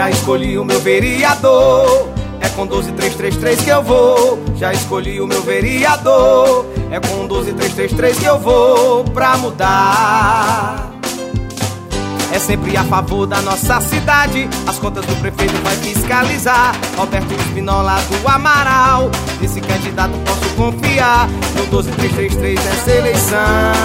Já escolhi o meu vereador, é com 12333 que eu vou. Já escolhi o meu vereador, é com 12333 que eu vou pra mudar. É sempre a favor da nossa cidade, as contas do prefeito vai fiscalizar. Roberto Espinola do Amaral, esse candidato posso confiar. No 12333 nessa eleição,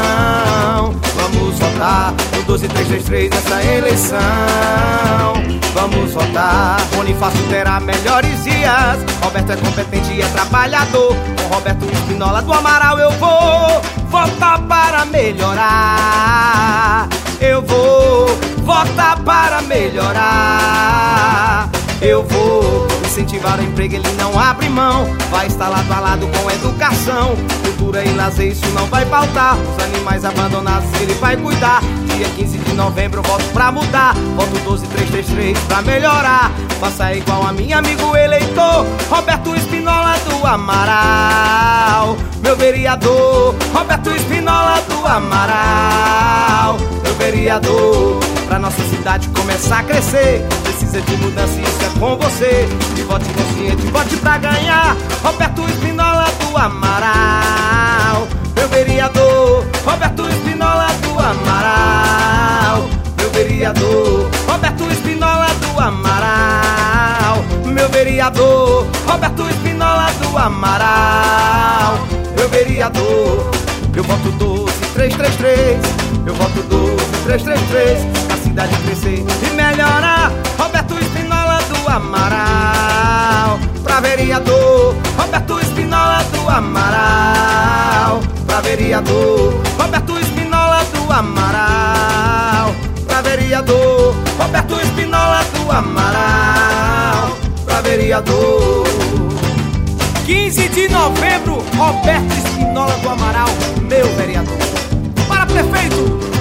vamos votar. No 12333 nessa eleição, vamos votar. Bonifácio terá melhores dias, Roberto é competente e é trabalhador. Com Roberto Espinola do Amaral eu vou votar para melhorar. Eu vou votar para melhorar. Eu vou incentivar o emprego, ele não abre mão. Vai estar lado a lado com educação, cultura e lazer, isso não vai faltar. Os animais abandonados ele vai cuidar. Dia 15 de novembro eu voto pra mudar. Voto 12333 pra melhorar. Faça igual a minha amigo eleitor Roberto Espinola do Amaral, meu vereador Roberto Espinola do Amaral, meu vereador. Pra nossa cidade começar a crescer, precisa de mudança e isso é com você. E vote consciente, vote pra ganhar. Roberto Espinola do Amaral, meu vereador Roberto Espinola do Amaral, meu vereador Roberto Espinola do Amaral, meu vereador Roberto Espinola do Amaral, meu vereador. Eu voto 12333, eu voto 12333, a cidade crescer e melhorar. Roberto Espinola do Amaral, pra vereador Roberto Espinola do Amaral, pra vereador Roberto Espinola do Amaral, pra vereador Roberto Espinola do Amaral, pra vereador. 15 de novembro, Roberto Espinola do Amaral, meu vereador. Para prefeito!